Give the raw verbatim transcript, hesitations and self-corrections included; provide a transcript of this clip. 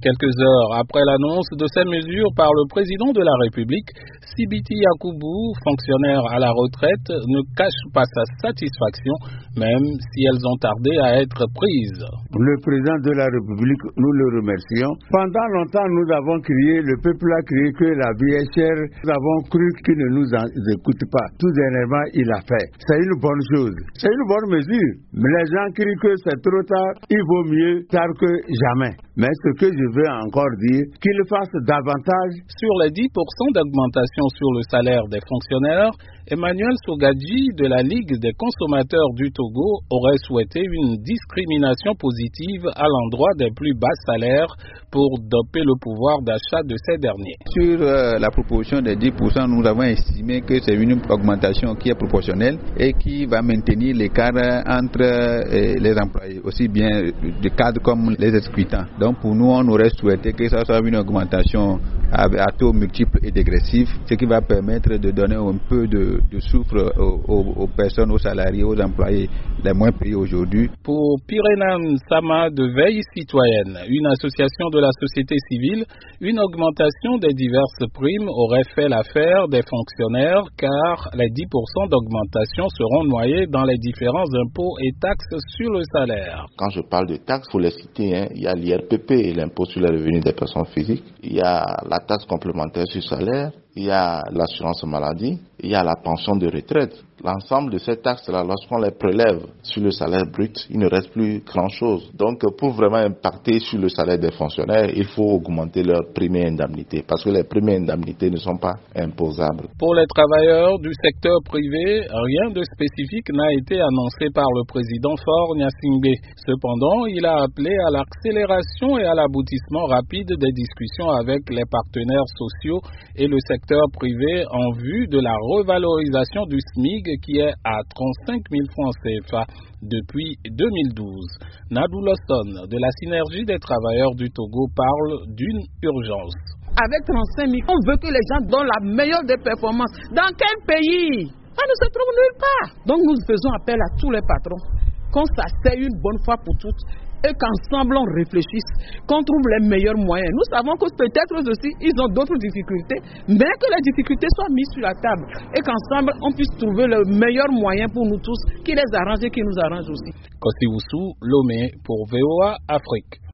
Quelques heures après l'annonce de ces mesures par le président de la République, Sibiti Yakubu, fonctionnaire à la retraite, ne cache pas sa satisfaction, même si elles ont tardé à être prises. Le président de la République, nous le remercions. Pendant longtemps, nous avons crié, le peuple a crié que la vie est chère. Nous avons cru qu'il ne nous écoute pas. Tout dernièrement, il a fait. C'est une bonne chose. C'est une bonne mesure. Mais les gens crient que c'est trop tard. Il vaut mieux tard que jamais. Mais ce que je veux encore dire, qu'il fasse davantage. Sur les dix pour cent d'augmentation sur le salaire des fonctionnaires, Emmanuel Sogadji de la Ligue des consommateurs du Togo aurait souhaité une discrimination positive à l'endroit des plus bas salaires pour doper le pouvoir d'achat de ces derniers. Sur euh, la proposition des dix pour cent, nous avons estimé que c'est une augmentation qui est proportionnelle et qui va maintenir l'écart entre euh, les employés, aussi bien de cadres comme les exécutants. Donc pour nous, on aurait souhaité que ça soit une augmentation à, à taux multiples et dégressifs, ce qui va permettre de donner un peu de, de souffle aux, aux, aux personnes, aux salariés, aux employés les moins payés aujourd'hui. Pour Pirenam Sama de Veille Citoyenne, une association de la société civile, une augmentation des diverses primes aurait fait l'affaire des fonctionnaires car les dix pour cent d'augmentation seront noyés dans les différents impôts et taxes sur le salaire. Quand je parle de taxes, il faut les citer, hein. Il y a l'I R P P, l'impôt sur les revenus des personnes physiques, il y a la taxe complémentaire sur salaire, il y a l'assurance maladie, il y a la pension de retraite. L'ensemble de ces taxes-là, lorsqu'on les prélève sur le salaire brut, il ne reste plus grand-chose. Donc, pour vraiment impacter sur le salaire des fonctionnaires, il faut augmenter leurs primes et indemnités, parce que les primes et indemnités ne sont pas imposables. Pour les travailleurs du secteur privé, rien de spécifique n'a été annoncé par le président Faure Gnassingbé. Cependant, il a appelé à l'accélération et à l'aboutissement rapide des discussions avec les partenaires sociaux et le secteur privé en vue de la revalorisation du S M I G qui est à trente-cinq mille francs C F A depuis deux mille douze. Nadou Lawson de la Synergie des travailleurs du Togo parle d'une urgence. Avec trente-cinq mille, on veut que les gens donnent la meilleure des performances. Dans quel pays? Ça ne se trouve nulle part. Donc nous faisons appel à tous les patrons qu'on s'asseye une bonne fois pour toutes et qu'ensemble on réfléchisse, qu'on trouve les meilleurs moyens. Nous savons que peut-être eux aussi, ils ont d'autres difficultés, mais que les difficultés soient mises sur la table et qu'ensemble on puisse trouver le meilleur moyen pour nous tous, qui les arrange et qui nous arrange aussi. Kossi Oussou, Lomé pour V O A Afrique.